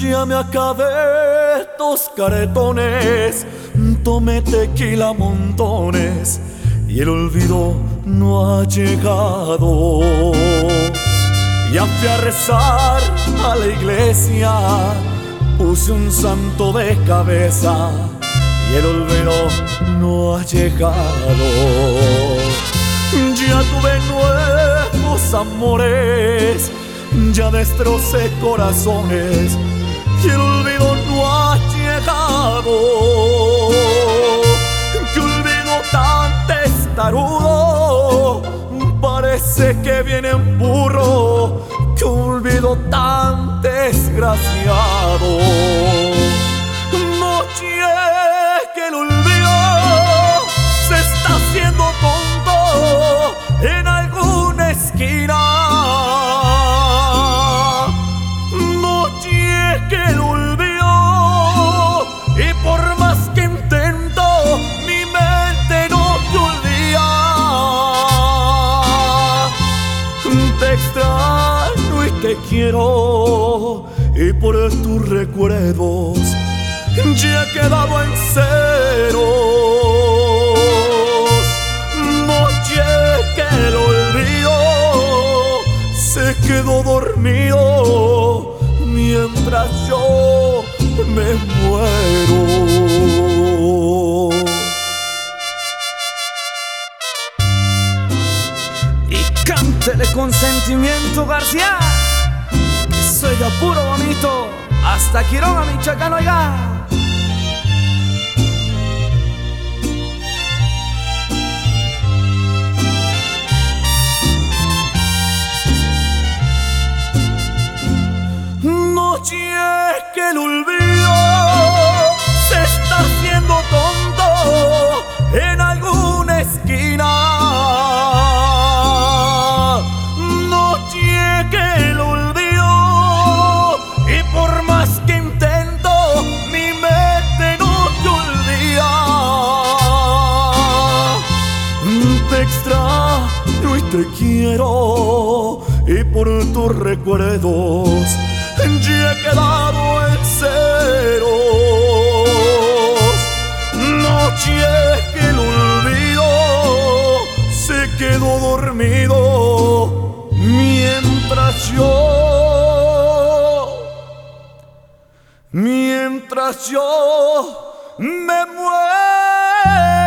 Ya me acabé estos caretones, tomé tequila montones y el olvido no ha llegado. Ya fui a rezar a la iglesia, puse un santo de cabeza y el olvido no ha llegado. Ya tuve nuevos amores, ya destrocé corazones y el olvido no ha llegado. Que olvido tan testarudo, parece que viene en burro. Que olvido tan desgraciado. No llegue el olvido, se está haciendo tonto en alguna esquina. No llegue el olvido y por más que intento mi mente no te olvida. Te extraño y te quiero y por tus recuerdos ya he quedado en ceros. No llegue el olvido, se quedó dormido mientras yo me muero. Y cántele con sentimiento, García, que soy de puro bonito, hasta Quiroga, Michoacán, oiga. No llegue el olvido, se está haciendo tonto en alguna esquina. No llegue el olvido y por más que intento mi mente no te olvida. Te extraño y te quiero y por tus recuerdos ya he quedado en ceros. No llegue el olvido, se quedó dormido mientras yo me muero.